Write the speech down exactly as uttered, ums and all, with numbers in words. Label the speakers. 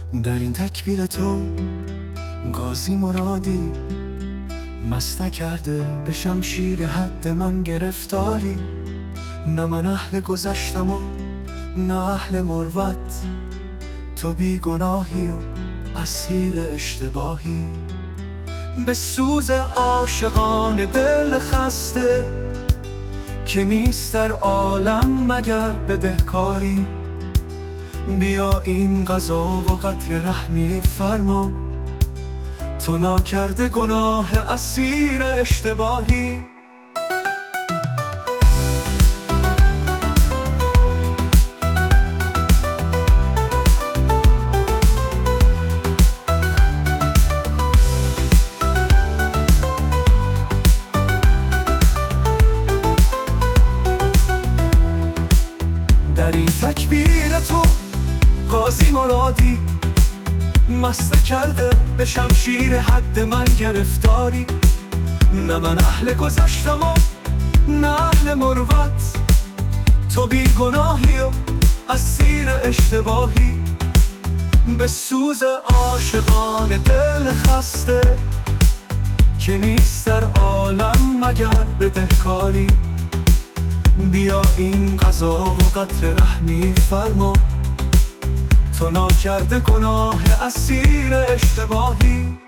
Speaker 1: در این تکبیر تو قاضی مرادی مست نکرده به شمشیر حد من گرفتاری. نه من اهل گذشتم و نه اهل مروت، تو بی گناهی و اسیر اشتباهی. به سوز عاشقان دل خسته که نیست در عالم مگر بدهکاری. بیا این قضا و قطر رحمی فرما، تو ناکرده گناه اسیر اشتباهی. در این تکبیر تو قاضی مرادی مست کرده به شمشیر حد من گرفتاری. نه من اهل گذشتم و نه اهل مروت، تو بی گناهی و اسیر اشتباهی. به سوز عاشقان دل خسته که نیست در عالم مگر بدهکاری. بیا این قضا و قطر رحمی فرما، تو ناکرده گناه اسیر اشتباهی.